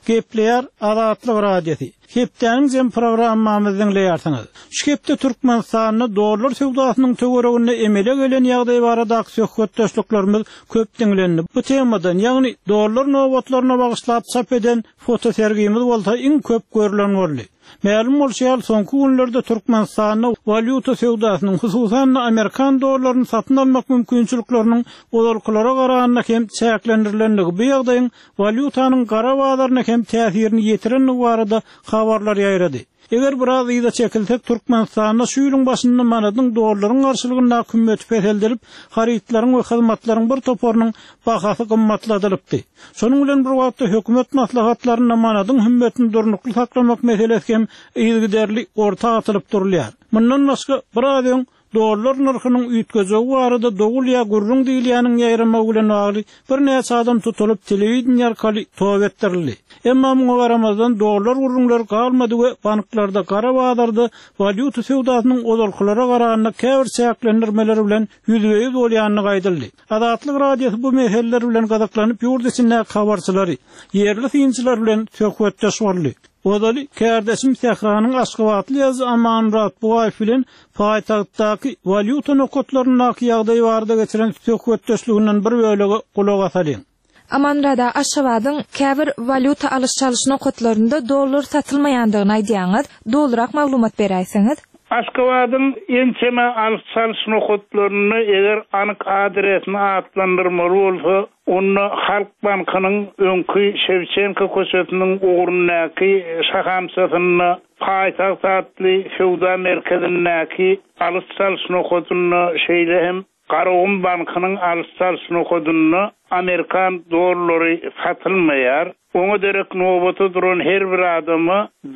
Gepleyer Azatlyk radiosi. Hepdeniň programmamyzyň leýarsyňyz. Şu hepde Türkmenistanyny dolar sowdasynyň töweregine emele gelen ýagdaý barada söhbetdeşliklerimiz köp diňlendi. Bu temadan, ýagny dolar nowatlaryna bagyşlap çap eden foto sergimiz bolsa iň köp görülen boldy. Ma'lum bolýar, soňky günlerde Türkmenistanyň valyuta sowdasynyň, hususan Amerikan dollaryny satyn almak mümkinçilikleriniň olarklara garanyna hem çäklendirilendigi bu ýagdaýyň valyutanyň gara bazarına hem täsirini ýetirenligi barada habarlar ýaýrady. Eger biraz ýyda çekilsek, Türkmenistanyna şu ýylyň başynda manadyň dollaryň garşylygyna kümmet peseldirip, haritlaryň we hyzmatlaryň bir toparynyň bahasy gymmatladylypdy. Şonuň bilen bir wagtda hökümet maslahatlaryna manadyň hümmetini durnukly saklamak meselesi hem ýygyderli orta atylyp durulýar. Mundan başga bir dolar narhynyň üýtgejegi barada dogul ýa gurrun diýilýäniň ýaýrama bilen bagly bir näçe adam tutulyp telewizion arkaly towap etdirildi. Emma muňa garamazdan dolar gurrunlar galmady we banklarda gara bazarda valyuta sowdasynyň olarklara garanyna käbir çäklendirmeleri bilen ýüzbeýiz bolýanyny gaýdyldy. Azatlyk radiosi bu meseleler bilen gadaklanyp ýurt içinde habarçylary, ýerli synçylar bilen söhbetdeşýärdi. Odaly Kärdesim Sehranyň Aşgabatly ýazy Amanrat Bugaýew bilen paýtagtdaky valyuta nokatlaryna ýagdaý barada geçiren söhbetdeşliginden bir bölegi kulak asalyň. Amanrada Aşgabatyň käbir valyuta alyş-çalyş nokatlarynda dolar satylmaýandygyny aýdýaňyz, dolrak maglumat beräýsiňiz. Aşgabatyň ençeme alyş-çalyş nokatlaryny eger anyk adresini atlandyrmaly bolsa, onu Halk Bankynyň öňkü Şevçenko köşetiniň ugrunaky şahamsatyny paýtagt atly sowda merkezindäki alyş-çalyş nokatyny şeýlehem Qaragum Bankynyň alyş-çalyş nokatyny Amerikan dollary satylmaýar. Oňa derek nowaty duran her bir adamy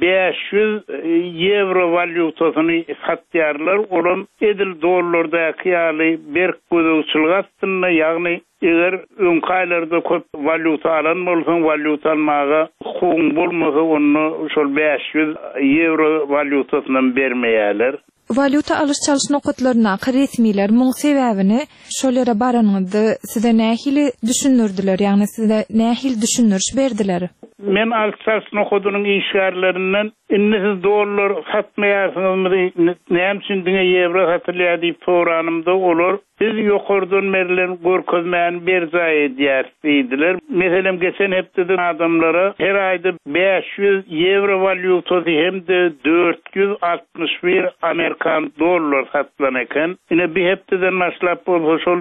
500 euro valyutasyny satýarlar. Olam edil dollardaky ýaly bir gözükçülük astyna, ýagny eger öňkaylarda köp valyuta alan bolsaň, valyuta almaga hukuň bolmasa onu şol 500 euro valyutasyny bermeýärler. Valyuta alyş-çalyş nokatlaryna resmiler muň sebäbini şolere baranyňyzda size nähili düşünürdiler, ýagny size nähil düşünürş berdiler? Men alyş-çalyş nokatynyň işgärlerinden siz dollar satmaýarsyňyzmy, näme üçin diňe euro satylýar diýip soranymda olar biz ýokardan berilen görkezmäni berjaý edýärdiler. Meselem geçen hepde adamlara her aýda 500 euro valyutasy hemde 461 Amerikan dollar satylan eken. Ine bir hepdeden başlap bolsa şol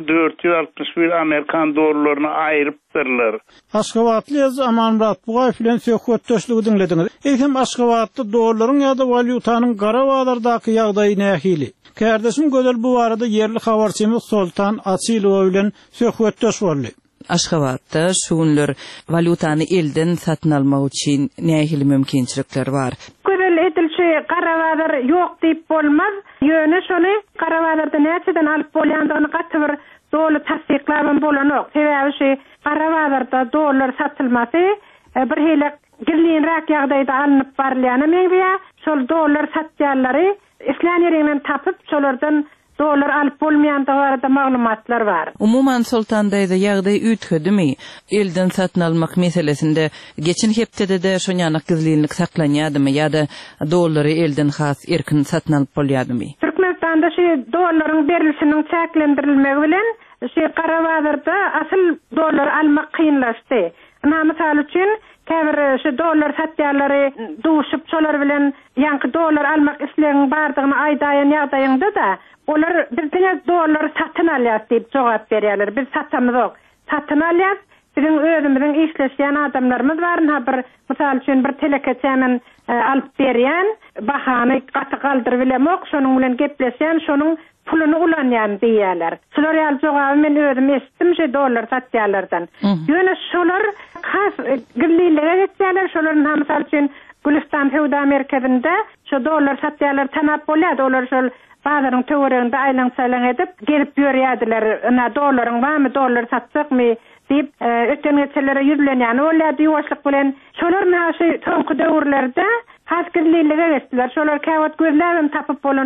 461 Amerikan dollaryny aýrypdyrlar. Aşgabatly ýazy Amanrat Bugaýew bilen söhbetdeşligi dinlediňiz. Eýsem Aşgabatda dollaryň ýa-da valyutanyň gara bazardaky ýagdaýy nähili? Kärdesim gözel bu barada yerli habarçymyz Sultan Asylow bilen söhbetdeşýärdi. Aşgabatda şu günler valyutany elden satyn almak üçin nähili mümkinçilikler bar? Gözel edilşi gara bazar ýok diýip bolmaz. Ýöne şonu gara bazarda näçeden alyp bolýandygyny gaty bir dolu tasdiklaman bolanok. Sebäbi gara bazarda dolar satylmasy bir hele girliýänrak ýagdaýda alınıp barylýany meňe şol dolar satýarlary islan ýerinden tapyp şolardan dolar alyp bolmaýandygy barada maglumatlar bar. Umuman Sultandaýda ýagdaý ütkedimi? Elden satyn almak meselesinde geçen hepde de şonýanyk gizlilik saklanýadymy ýa-da dollary elden has erkin satyn alyp bolýadymy? Türkmenistanda şu dollaryň berilişiniň çäklendirilmegi bilen şu gara bazarda asyl dollar almak kynlaşdy. Misal üçin käbir şu dollar satýarlary duşup şolar bilen ýanky dollar almak islegiň bardygyny aýdaýan ýagdaýynda da olar bizde dollar satyn alýar diýip jogap berýärler. Biz satamyzok. Satyn alýar. Bizim özümizin işleşýän adamlarymız bar. Bir misal üçin bir telekeçämen alyp berýän, bahany gaty galdyryp bilemok, şonuň bilen gepleşýän, şonuň puluny ulanýan diýerler. Şolar ýaly jogaby men özüm eşitdim şu dollar satýarlardan. Ýöne şolar has girlilige geçýärler, şolaryň hamysy üçin Gülistan Sowda merkezinde şu dollar satýarlar tanap bolýar, olar şol bazaryň töwereginde aýlan-saýlan edip gelip ýörýärdiler. Ana dollaryň barmy, dollar satjakmy diýip ötken geçenlere ýüzlenýän bolýar diýýoşlyk bilen şolaryň haşy soňky döwürlerde has girlilige geçdiler. Şolar käwat gözlärim tapyp bolanok.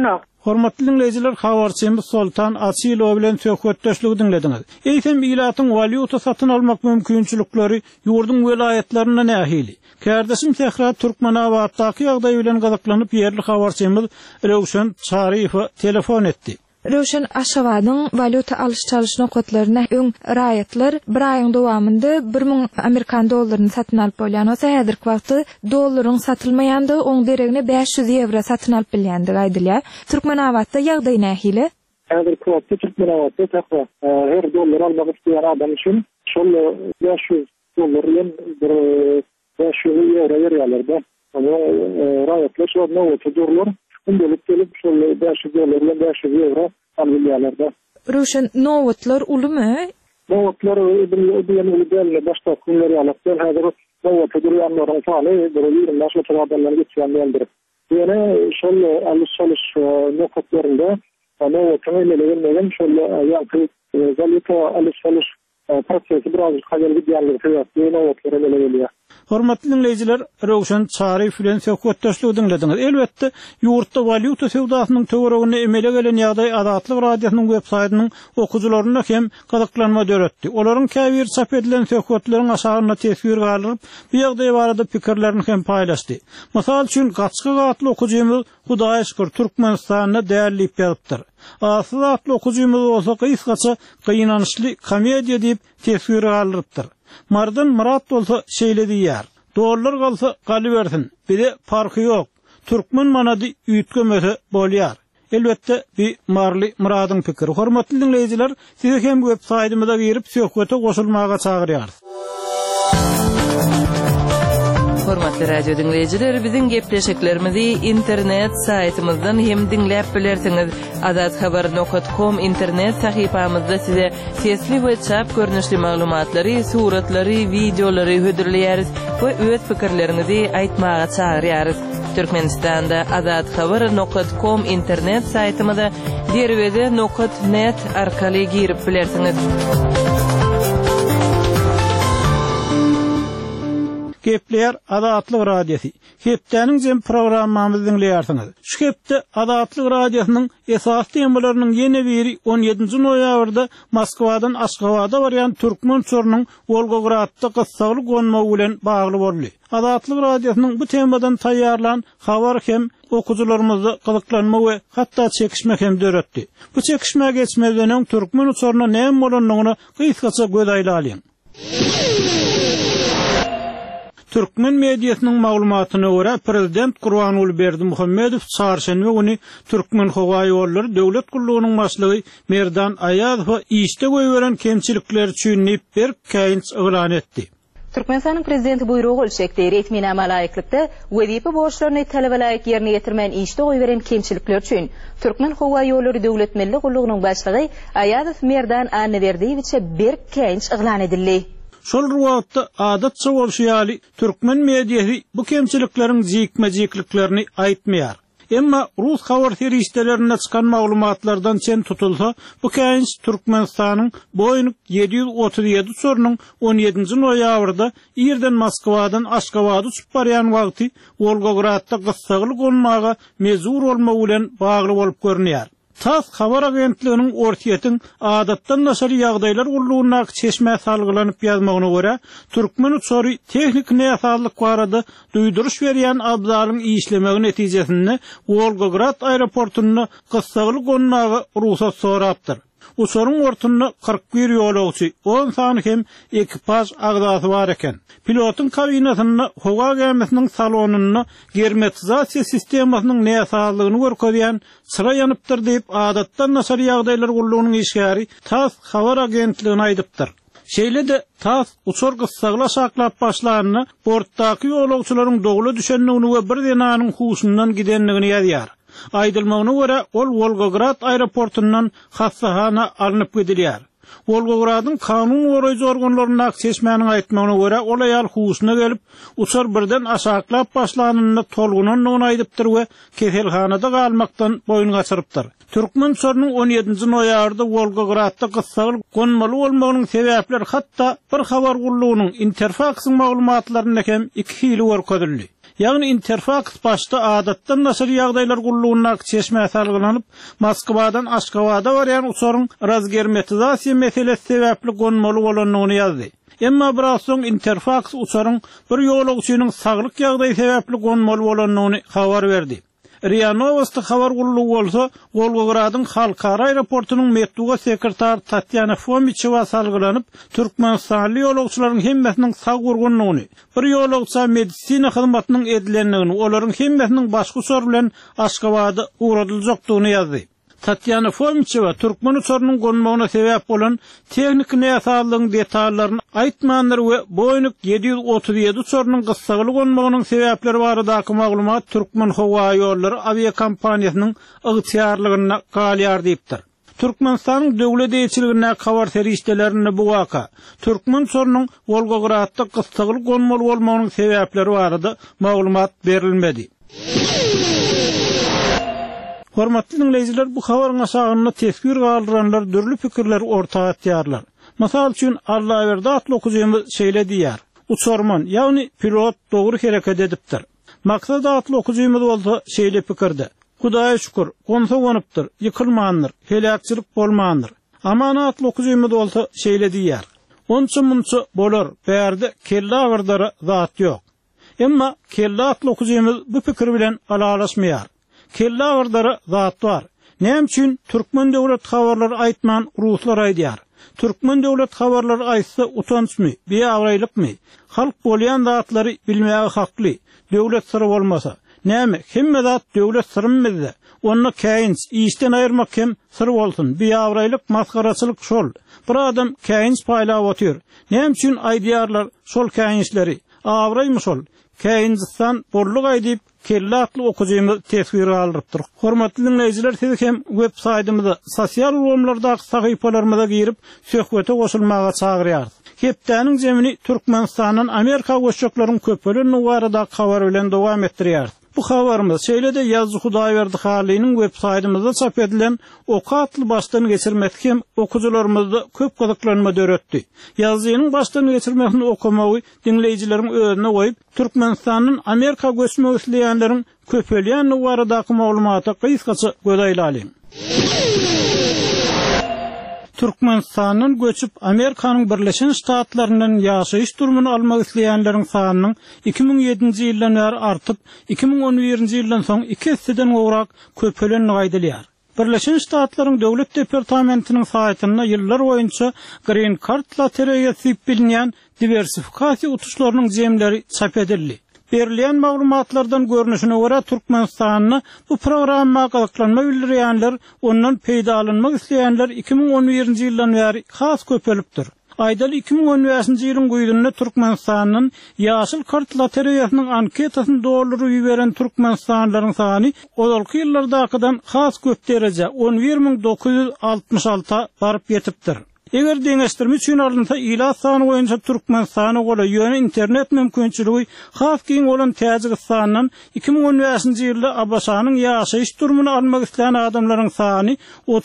Hormatly dinleyijiler, habarçymyz Soltan Asylow bilen söhbetdeşligi dinlediňiz. Eýsem ilatyň valyuta satyn almak mümkinçilikleri ýurdun welayetlerine nähili. Kärdesim tehrar Türkmenawatdaky ýagdaý bilen gazaklanyp ýerli habarçymyz Röwşen Çarypow telefon etdi. Röwşen Aşgabatyň valyuta alış-çalyş nokatlaryna öň raýatlar bir aýyň dowamynda 1000 Amerikan dollaryny satyn alyp bolýan bolsa, häzirki wagtda dollaryň satylmaýandy, oň deregine 500 euro satyn alyp bilýändir aýdylýar. Türkmenawatda ýagdaý nähili? Häzirki wagtda Türkmenawatda täze her dollar almak isleýän adam üçin şol 500 dollar bilen 500 euro berýärler. Ama raýatlar şol näwete durlar. Gelip şol 500 dollar bilen 500 euro alýarlar. Röwşen nowatlar ulymy? Nowatlar ödüýän başga kunlary alyp, häzir nowata durýanlaryň sany 20 metreden geçýändir. Ýene şol alış-çalyş nokatlarynda nowata emelegen şol ýa-da valyuta alış-çalyş prosesi biraz haýal gidýändir. Nowatlar emelegen. Hormatly dinleyijiler, Röwşen Çarypow bilen söhbetdeşligi dinlediňiz. Elbetde, ýurtda valyuta sewdasynyň töweregine emele gelen ýagdaý Adatlyk radiosynyň web saýtynyň okuwçylaryna hem gazaklanma döretdi. Olaryň käbir çap edilen söhbetleriň aşagyna tesir galyp, bu ýagdaý barada pikirlerini hem paýlaşdy. Mysal üçin, gaçky gatly okuwçymyz Hudaýa şükür Türkmenistanyna dällip ýazypdyr. Asly atly okuwçymyz bolsa kysgaça kynanyşly komediýa diýip tesir galypdyr. Mardan Murat bolsa şeýle diýär. Dollar galsa galy bersin. Bire farky ýok. Türkmen manady üýtgemese bolýar. Elbetde bir marly Muradyň pikiri. Hormatly dinleyijiler, sizi hem web saýtymyza girip söhbete goşulmaga çagyrýar. Hormatly radio dinleyijiler, biziň gepleşiklerimizi internet saýtymyzdan hem dinläp bilersiňiz. Azathabar.com internet sahypamyzda size sesli we çap görnüşli maglumatlary, suratlary, videolary hödürleýäris we öz pikirlerinizi aýtmaga çagyrýarys. Türkmenistanda azathabar.com internet saýtymyza derwede.net arkaly girip bilersiňiz. Gepler Adatlyk radiosi. Hepdeniň jem programmamyzy dinleýärsiňiz. Şu hepde Adatlyk radiosynyň esas temalarynyň ýene biri 17-nji noýabrda Moskwadan Aşgabada barýan Türkmen çornyň Volgogradda gyssaly gonmagy bilen bagly boldy. Adatlyk radiosynyň bu temadan taýýarlan habar hem okuwçylarymyzy gyzyklanma we hatda çekişme hem döretdi. Bu çekişme geçmeden Türkmen çoruna näme bolanlygyny gysgaça göz aýlalyň. Türkmen mediasynyň maglumatyna görä Prezident Gurbanuly Berdimuhammedow çarşenbe güni Türkmen Howa ýollary döwlet gullugynyň başlygy Merdan Aýazow işde göýberen kemçilikler üçin bir käýinç eglan etdi. Türkmenistanyň prezidenti buyrugy ölçekde resmi laýyklykda wezipe borçlaryny talabalaýyk ýerine ýetirmän işde göýberen kemçilikler üçin Türkmen Howa ýollary döwlet milli gullugynyň başlygy Aýazow Merdan Aýazow bir käýinç eglan edildi. Şol ruwatda adatça bolşýaly Türkmen mediasy bu kemçiliklerin jikmejikliklerini aýtmaýar. Emma Rus habar seriýetlerine çykan maglumatlardan çen tutulsa, bu käýinç Türkmenistanyň Boeing 737 uçurynyň 17-nji noýabrda ýerden Moskwadan Aşgabada uçup barýan wagty Volgogradda gyssaly gonmaga mezur bolmagy bilen bagly bolup görünýär. TASS habar agentliginiň ortiýetiň adatdan naşary ýagdaýlar gullugyna çeşme salgylanyp ýazmagyna görä, Türkmen uçary tehnik näsalyk barada duýduruş berýän abzalyň işlemegi netijesinde Volgograd aeroportuny gyssaly gonmagy ruhsat sorapdyr. Uçaryň ortuny 41 ýolagçy, 10 sany hem ekipaj agdasy bar eken. Pilotyň kabinasyny, howa gemisiniň salonuny, germetizasiýa sistemasynyň näsalygyny görkezýän sıra ýanypdyr diýip adatdan naşary ýagdaýlar gullugynyň işgäri TASS habar agentligine aýdypdyr. Şeýle de TASS uçar gyssaly saklap başlanyny bortdaky ýolagçylaryň dogly düşenligini we bir denanyň huşundan gidenligini ýazýar. Aýdylmagyna görä ol Volgograd aeroportundan hassahana alınıp gidilýär. Volgogradyň kanun goraýjy organlaryna çeşmäniň aýtmagyna görä ol aýal huşuna gelip uçar birden aşaklap başlanyny tolgunan aýdypdyr we keselhanada galmakdan boyun gaçyrypdyr. Türkmen çornyň 17-nji noýabrda Volgogradda gyssaly gonmaly bolmagynyň sebäpleri hatda bir habar gullugynyň Interfaxyň maglumatlaryna hem iki hili görkezildi. Ýagny Interfax başda adatdan naşary ýagdaýlar gullugyna çeşme salgylanyp, Moskwadan Aşgabada barýan uçaryň razgermetizasiýa meselesi sebäpli gonmaly bolanyny ýazdy. Emma biraz soň Interfax uçaryň bir ýolagçynyň saglyk ýagdaýy sebäpli gonmaly bolanyny habar berdi. RIA Novosti habar gullugy bolsa, Volgogradyň halkara aeroportunyň medduga sekretar Tatyana Fomichova salgylanyp, Türkmenistanly ýolagçylaryň hemmesiniň sag urgunlygyny, bir ýolagça medisina hyzmatynyň edilenligini, olaryň hemmesiniň başga sor bilen Aşgabada uğradyljakdygyny ýazdy. Tatyana Fomichova Türkmen uçarynyň gonmagyna sebäp bolan teknik näsalygyň detallaryny aýtmandyr we Boeing 737 uçarynyň gyssaly gonmagynyň sebäpleri baradaky maglumat Türkmen Hawa ýollary aviakompaniýasynyň ygtyarlygyna galýar diýipdir. Türkmenistanyň döwlet eýçiligine habar serişdelerini bu waka Türkmen uçarynyň Volgogradda gyssaly gonmaly bolmagynyň sebäpleri barada maglumat berilmedi. Hormatly dinleyijiler, bu habaryň aşagyna tesbir galdyranlar dürli pikirler ortaga atýarlar. Masal üçin Allah berdi atly okujymyz şeýle diýär. Uçarman, ýagny pilot dogry hereket edipdir. Maksat atly okujymyz bolsa şeýle pikirde. Hudaýa şükür, gonsa gonypdyr, ýykylmandyr, helakçylyk bolmandyr. Amana atly okujymyz bolsa şeýle diýär. Onça bolar, bärde kelle agardara zat ýok. Emma kelle atly okujymyz bu pikir bilen alalaşmaýar. Kelle agardara zat bar. Näme üçin Türkmen döwlet habarlary aýtman ruslar aýdýar. Türkmen döwlet habarlary aýtsa utançmy, beýagrylykmy? Halk bolýan zatlary bilmäge hakly. Döwlet syry bolmasa, näme? Hemme zat döwlet syrymyzda. Onu käýinç işden aýyrmak hem syr bolsun. Beýagrylyk, maskaraçylyk şol. Bir adam käýinç paýlap otýar. Näme üçin aýdýarlar şol käýinçleri? Awraýmy şol? Käýinçdan borluk aýdyp kelle atly okujymyz tesbir aldyrypdyr. Hormatly dinleyijiler, siz hem web saýtymyza, sosial ulamlardaky sahypalarymyza girip söhbete goşulmaga çagyrýar. Hepdäniň jemini Türkmenistanyň Amerika goşçaklaryň köpelen nuwarada habar bilen dowam etdirýär. Bu habarymyz şeýle-de Ýazgy Hudaýberdi halynyň web saýtymyzda çap edilen okatly başdan geçirmek hem okujularymyzda köp gyzyklanma döretdi. Ýazynyň başdan geçirmekni okumagy dinleýijileriň özüne goýup, Türkmenistanyň Amerika göçmek isleýänleriň köpelen nuwaradaky maglumata gysgaça gözaýlaly. Türkmenistanyň göçüp Amerikanyň Birleşen Ştatlaryndan ýaşaýyş durumuny almak isleýänleriň sanynyň 2007-nji ýyldan bäri artyp, 2011-nji ýyldan soň 2 hisseden gowrak köpelen gaýdylýar. Birleşen Ştatlaryň döwlet departamentiniň saýtyna ýyllar boýunça Green Card lotereyasy bilinýän diversifikasiýa utuşlarynyň jemleri çap edildi. Berilýän maglumatlardan görnüşine görä Türkmenistanyny bu programma gylyklanma bildirýänler, ondan peýda alynmak isleýänler 2011-nji ýyldan bäri has köpelipdir. Aýdal 2015-nji ýylyň goýdunda Türkmenistanyň ýaşyl kart lotereyasynyň anketasyny dolduryp ýiberen türkmenistanlylaryň sany ozalky ýyllardakydan has köp derece 11966 baryp ýetipdir. Eger deňeşdirme üçin alınsa ila sany boýunça Türkmenistana gola ýöne internet mümkinçiligi has giň bolan Täjikistanyň 2015-nji ýylda Abaşanyň ýaşaýyş durumuny almak isleýän adamlaryň sany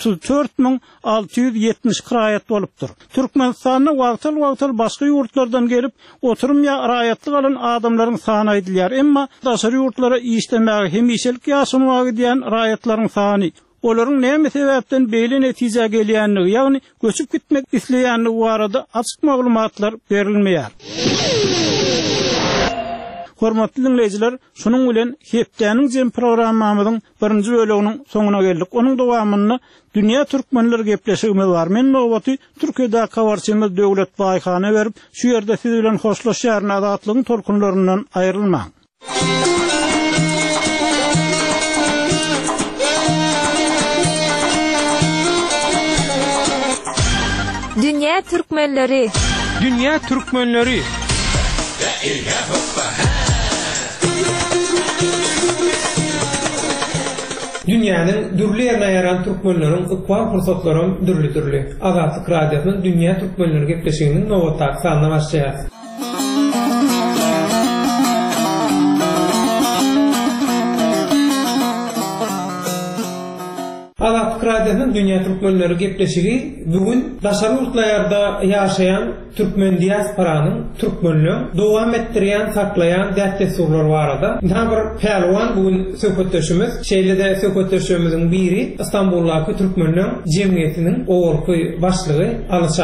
34670 kiraýat bolupdyr. Türkmenistanyň wagtal başga ýurtlardan gelip oturum raýatlyk alan adamlaryň sany aýdylýar. Emma daşary ýurtlara işlemäge hem işelik ýaşamagy diýen raýatlaryň sany olaryň näme sebäpden beýle netije gelýänligi, ýagny göçüp gitmek isleýänligi barada açyk maglumatlar berilmeýär. Hormatly dinleyijiler, şunuň bilen Hepdäniň jem programmamyzyň 1-nji böleginiň soňuna geldik. Onuň dowamyny Dünýä türkmenleri gepleşigimiz bar. Men nowbaty Türkiýede habarçymyz Döwlet Baýhany berip, şu ýerde siz bilen hoşlaşýar nadatlygyň tolkunlaryndan aýrylmaň. Dünya Türkmenleri. Dünya Türkmenleri. Dünýäniň dürli ýerine ýaran türkmenleriň ykbar fursatlary dürli. Azatlyk radiosynyň Dünýä Türkmenleri gepleşiginiň nowatly sanyna başlaýar. Azatlyk radiosynyň Türkmenlerden dünya Türkmenleri gepleşigi bugün daşary urtlarda yaşayan Türkmen diasporanın Türkmenliği devam ettiren, saklayan dätlesurlar barada. Daha bir pelwan bugün söhbetleşimiz. Şeýlede söhbetleşimizin biri İstanbul'daki Türkmenliğin cemiyetinin oğulky başlygy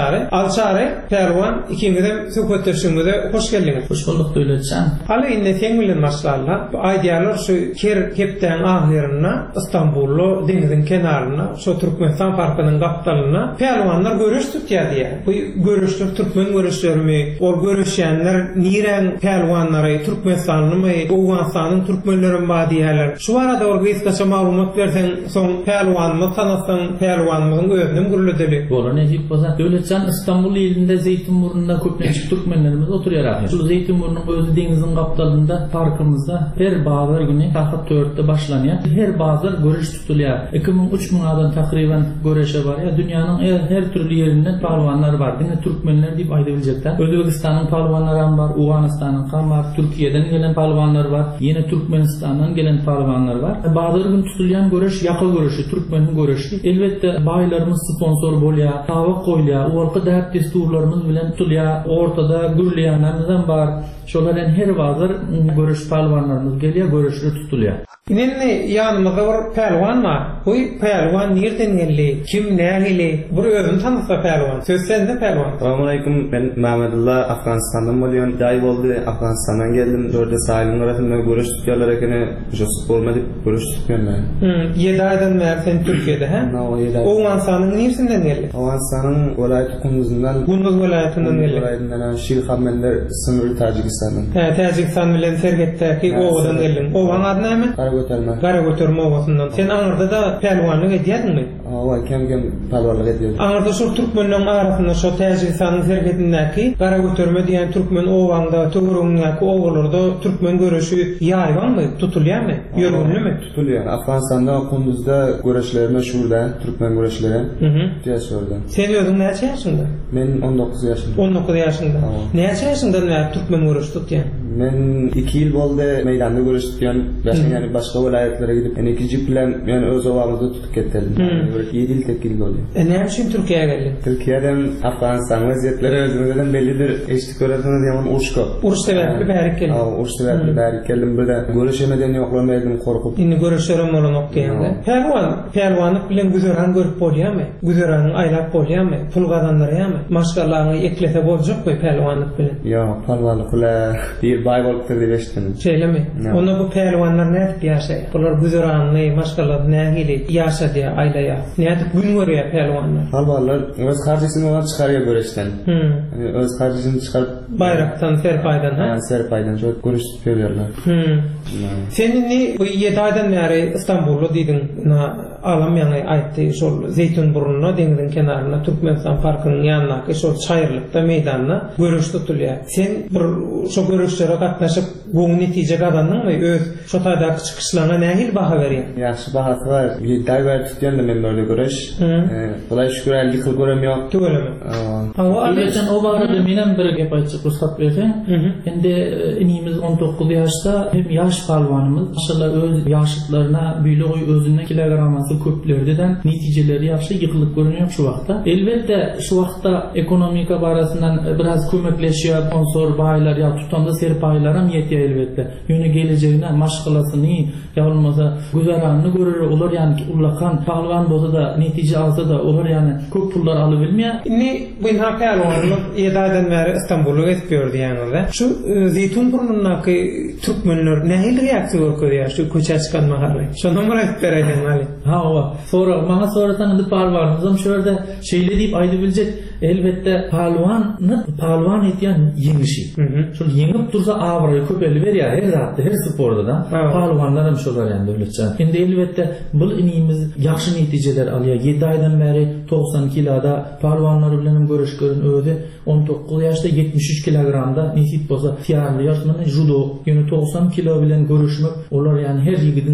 Alçary pelwan ikinciden söhbetleşimize hoş geldiniz. Hoş bulduk Döwletcan. Haly indi teň bilen maşallah. Aýdýarlar şu kepden ahyrynda İstanbul'da denizin kenarına, şu Türkmenistan parkynyň gapdalyna pelwanlar görüş tutýar diýär. Bu görüşler Türkmen görüşlerimi, ol görüşýänler niren pelwanlary Türkmenistanymy, Owganstanyň türkmenlerin badiýerler. Şu arada orgaýyska maglumat bersen, soň pelwanmy tanasan, pelwanmyň özüniň gürledeli. Bolan edip bolsa Döwletcan İstanbul ýerinde Zeytinburnu'nda köplençik türkmenlerimiz oturýar. Şu Zeytinburnu'nun özü deniziň gapdalynda parkymyzda her bazar güni saat 4'te başlanýar. Her bazar görüş tutulýar. 2000-3000 adam takriben görüşe bar. Dünýäniň her türlü ýerinden pelwanlar bar. Dine türkmenler diýip aýdybiljekler. Özbekistanyň pelwanlary bar, Owganstanyň bar, Türkiýeden gelen pelwanlar bar, ýene Türkmenistandan gelen pelwanlar bar. Bazar gün tutulýan görüş ýaky görüşi, türkmeniň görüşi. Elbetde baýlarymyz sponsor bolýar, tawak goýulýar, orta därt desturlarymyz bilen tutulýar, ortada gürleýänlerimiz bar. Şolaryň her bazar görüş pelwanlarymyz gelýär, görüşler tutulýar. Inenni ýanymyzda bir pelwan bar. Bu pelwan nerden geldi? Kim nähili? Bu özüni tanysy pelwan. Söz sende pelwan. Assalamu alaykum. Ben Mehmetullah, Afganistandan bolýan. Daý boldy, Afganistandan geldim. Dörde sahylyň arasynda görüş tutýarlar ekeni, josup bolmady, görüş tutýarlar. 7 aýdan bäri sen Türkiýede, ha? Owganstanyň neresinden geldi? Owganstanyň welaýaty Kunduzundan. Kunduz welaýatynyň geldi. Welaýatyndan Şirhammeller sınırı Tajikistandan. Tajikistan bilen sergetdäki owadan geldin. Owaň ady näme? Garagöterme owasyndan. Sen aňyrda da pelwanlyk edýärdiňmi? Kem pelwanlyk edýärdim. Aňyrda şu türkmenliň arasynda şu Tajikistanyň sergetindäki garagöterme diýen türkmen owaňda, töwerüňdäki owalarda türkmen görüşi ýaýbanmy, tutulýarmy? Ýörgünlümi? Tutulýar. Afganistanda Kunduzda görüşler meşhurda, türkmen görüşleri. Diýýärler. Sen özüň näçe ýaşynda? Men 19 ýaşynda. 19 ýaşynda. Näçe ýaşynda türkmen görüş tutýan? Men 2 ýyl boldy meýdanda görüş tutýan. Yani başka welaýatlere gidip, ikinji bilen yani öz owamyzda tutup ketdim. 7 ýyl tekil boldy. Näme üçin Türkiýeге geldin? Türkiýeden Afganistan weziyetleri özüňizden bellidir. Eşdik görersiniz ýaman urşka. Uruş sebäpli bäri keldim. Uruş sebäpli bäri keldim. Bir de görüşemeden ýoklamaýdym, korkup. Indi görüşlerim bolan okdiýanda. Pelwanlyk bilen güzeran görüp bolýarmy? Güzeranyň aýlap bolýarmy? Pul gazandarýarmy? Maşgallaryny eklese boljakmy pelwanlyk bilen? Ýok, pelwanlyk bilen bir baý bolup diýip eşitdim. Şeýlemi? Onda bu pelwanlar näde ýaşaýar? Bular güzeranyny, maşgallary nähili ýaşadýar, aýlaýar. Näde gün görýär pelwanlar? Pelwanlar öz harjysyny olar çykarýar görüşden. Öz harjysyny çykaryp bayraktan, serpaydan, ha? Serpaydan çok görüş tutýarlar. Senin bu 7 aýdan bäri İstanbulda diýdiň, alam ýaňy aýtdy, şol Zeytinburnu'na deniziň kenaryna Türkmenistan parkynyň ýanyna, şol çaýyrlykda meýdanyna görüş tutulýar. Sen bir şo görüşlere gatnaşyp goň netije gazandyňmy? Öz şo taýdaky çykyşlaryna nähili baha berýär? Ýaşy bahasy bar. Bir daýber tutýanda men böyle görüş. Bulay şükür ýyl göremýär. Tögelemi? Geçen o barada menen bir gep aýtjak ruhsat berseň. Endi inimiz 19 ýaşda hem ýaş palwanymyz, maşallah öz ýaşytlaryna büýlegi özünden kilogrammasy köplerden netijeleri ýaşy ýykylyp görünýär şu wagtda. Elbetde şu wagtda ekonomika barasyndan biraz kömekleşýär, sponsor baýlar ýa tutanda serpaýlar hem ýetýär elbetde. Ýöne gelejegine maşgalasyny ýa bolmasa güzeranyny görür, olar ýani ulakan palwan bolsa da netije alsa da olar ýani köp pullar alyp bilmeýär. Ni bu pelwanlyk 7 aýdan bäri İstanbul'a geçip gördü ýani. Şu Zeytinburnu'ndaky türkmenler nähili reaksiýa görýär şu köçe çykan mahaly? Şonu murat bereýän Ali. Ha o. Sonra maňa sorasan indi palwanymyzam şu ýerde şeýle diýip aýdybiljet. Elbetde palwan etýän ýeňişi. Şol ýeňip dursa awry köpeli berýär her zatda, her sporda da. Palwanlar hem şolar ýa-ni döwletçan. Endi elbetde bu inimiz ýaxşy netijeler alýar. 7 aýdan bäri 90 kiloda palwanlar bilen görüşgörün özi 19 ýaşda 73 kilogramda nesip bolsa tiýarly ýaşmany judo ýöne 90 kilo bilen görüşmek olar ýani her ýigidin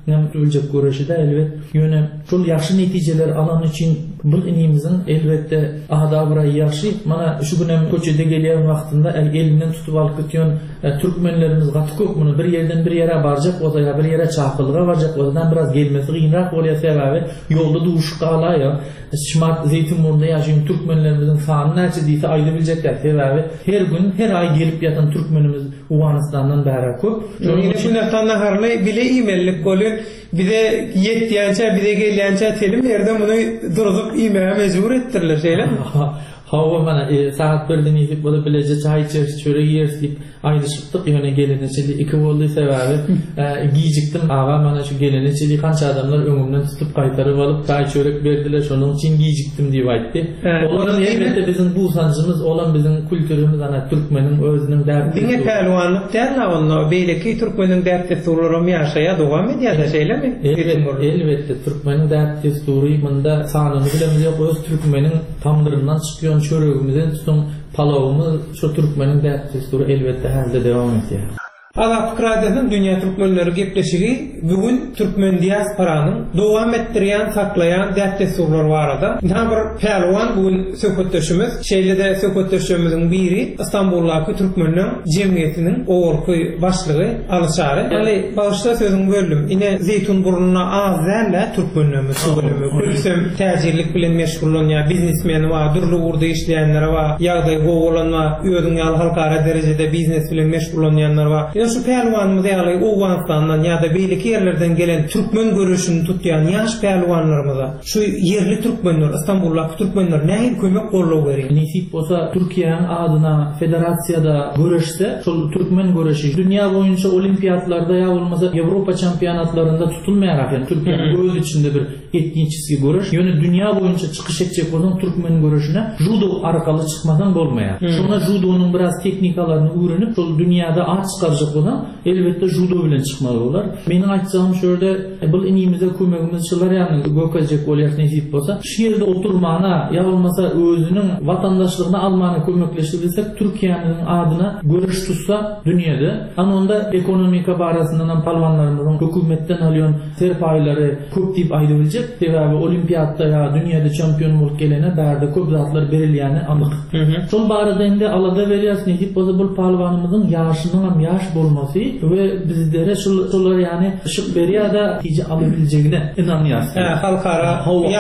hem ölecek görüşü de elbet yöne çok yaxşı neticeler alan için bu inimizin elbette adabıra yaxşı. Mana şu günem köçede gelen vaktinde elinden tutup alıp gitýän türkmenlerimiz gaty köp bunu bir yerden bir yere barjak bolsa ya bir yere çapılga barjak bolsa biraz gelmesi gynrak bolýar sebäbi ýolda duşup galaýar. Şmart Zeytinburnu'nda yaşayan Türkmenlerimizin sany näçe diýse aýdy biljekler sebäbi her gün her ay gelip ýatan türkmenimiz Uganistandan bäri köp. Şonuň üçin nätan harly bile imellik bolýar. Bize yetdiýänçe bize gelýänçe telim ýerde muny durup imeýe mejbur etdirler şeýle. Hava mana saat 1'den ýetip bolup bilece çay içeriz, çörek ýeriz diýip aýdyşypdyk ýöne gelençeli 2 boldy sebäbi giýjikdim aga mana şu gelençeli kança adamlar öňümden tutup gaýtaryp alyp çay çörek berdiler şonuň üçin giýjikdim diýip aýtdy. Olaryň elbetde bizim bu sanjymyz olan bizim kültürimiz ana türkmeniň özüniň därdini. Diňe pähliwanlyk däl onu beýleki türkmeniň därdli surlarym ýaşaýa dowam edýär şeýlemi? Elbetde türkmeniň därdli sury mында sanyny bilemiz ýok öz türkmeniň tamdyryndan çykýan çöregimizden soň palawymyz şu türkmeniň därdli sury elbetde hälde dowam etýär. Azatlyk radiosynyň Dünýä Türkmenleri gepleşigi bugün türkmen diasporanyň dowam etdirýän, saklaýan därdli surlar barada. Näme bir pähliwan bugün söhbetdeşimiz, şeýlede söhbetdeşimiziň biri Istanbuldaky türkmenliň jemgyýetiniň ogurky başlygy Alşary. Ýani başda sözüň bölüm. Ine Zeytinburnu'na az däl türkmenlerimiz şu bölümi. Külsem täjirlik bilen meşgullanýan biznesmen we durly urda işleýänler we ýagdaý gowalanma öýüň ýaly halkara derejede biznes bilen meşgullanýanlar we şu pähliwanymyz ýaly Owganistandan ýa-da beýleki ýerlerden gelen türkmen görüşini tutýan ýaş pähliwanlarymyza şu yerli türkmenler, Istanbuldaky türkmenler näme kömek bolýar gerek? Nisip bolsa Türkiýanyň adyna federatsiýada görüşse, şol türkmen görüşi dünýä boýunça olimpiatlarda ýa bolmasa Ýewropa çempionatlarynda tutulmaýar. Türkiýanyň öz içinde bir etniçiski görüş. Ýöne dünýä boýunça çykyş etjek bolan türkmen görüşine judo arkaly çykmadan bolmaýar. Şona judonyň biraz teknikalaryny öwrenip, şol dünýäde at çykarjak bolan elbetde judo bilen çykmaly bolar. Meniň aýtjagym şöyle bu inimize kömegimiz şular ýany gökejek bolýar nesip bolsa, şu ýerde oturmana ýa bolmasa özüniň vatandaşlygyny almana kömekleşdirsek, Türkiýanyň adyna görüş tutsa dünýede, ana onda ekonomika barasyndan ham palwanlarymyzyň hökümetden alýan serpaýlary köp diýip aýdyljak. Sebäbi olimpiatda ýa dünýäde çempion bolup gelene bärde köp zatlar berilýäni anyk. Şol barada endi alada berýäs nesip bolsa bu palwanymyzyň ýaşynyň hem ýaş bolmasy we bizlere şolar ýani şyk berýär-de tije alabiljegine inanýar. Halkara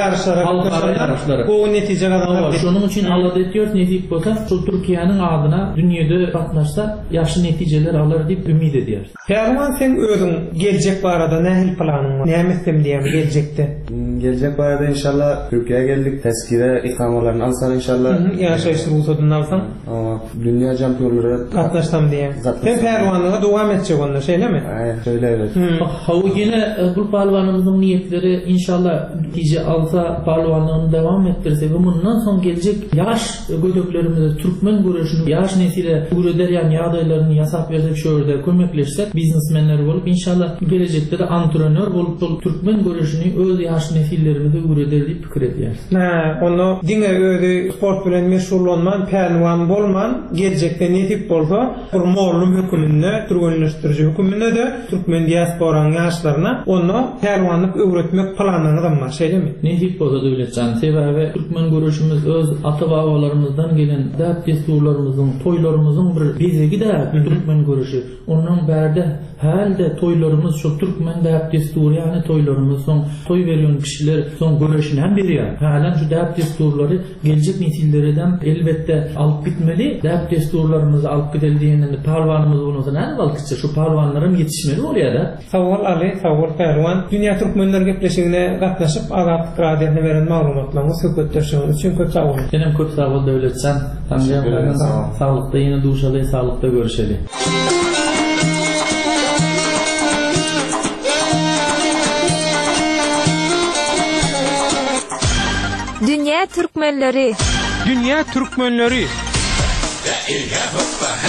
ýarşlara bu netije gazanýar. Şonuň üçin alada etýär nesip bolsa, şol Türkiýanyň adyna dünýede gatnaşsa ýaşy netijeler alar diýip ümid edýär. Pähliwan sen özüň geljek barada nähil planyň bar? Näme istem diýär geljekde? Gelecek barada inşallah Türkiye'ye geldik. Tezkire ikamalarını alsan inşallah. Yaşayış ruhsatını alsan. Dünya şampiyonları katlaşsam diye. Sen pervanlığa devam edecek onda şeyle mi? Şöyle evet. Havu yine bu palvanımızın niyetleri inşallah netice alsa palvanlığını devam ettirse ve bundan sonra gelecek yaş gödöklerimize Türkmen görüşünü yaş nesile ürederyen yağdaylarını yasak versek şöyle kömekleşsek biznesmenler olup inşallah gelecekte de antrenör olup Türkmen görüşünü öz yaş nesillerimize üreder deyip fikir ediyor. Onu dine öyle sport bilen meşhurlanman, pelvan bolman gelecekte ne tip bolsa morlum hükümünde, Türkmenleştirici hükümünde de Türkmen diasporanın yaşlarına onu pelvanlık öğretmek planlanır mı? Şey değil mi? Ne tip bolsa da öyle can. Sebebi Türkmen görüşümüz öz ata-babalarımızdan gelen dert desturlarımızın, toylarımızın bir bezegi de Türkmen görüşü. Onun berde halde toylarımız şu Türkmen dert desturu yani toylarımız son toy veriyon kişiler son görüşünden biri ya. Halen şu dert desturları gelecek nesillerden elbette alıp bitmeli. Dert desturlarımızı alıp gideldiğinden de palvanımız olmasa ne balkıçça şu palvanların yetişmeli oluyor da. Savol Ali, savol Pervan. Dünya Türkmenler gepleşigine katlaşıp Azatlyk Radiosyna beren maglumatlaryny söhbetleşiginiz üçin köp sağ olun. Senem köp sağ ol Devletcan. Sağlıkta yine duşaly, sağlıkta görüşeli. Dünya Türkmenleri. Dünya Türkmenleri.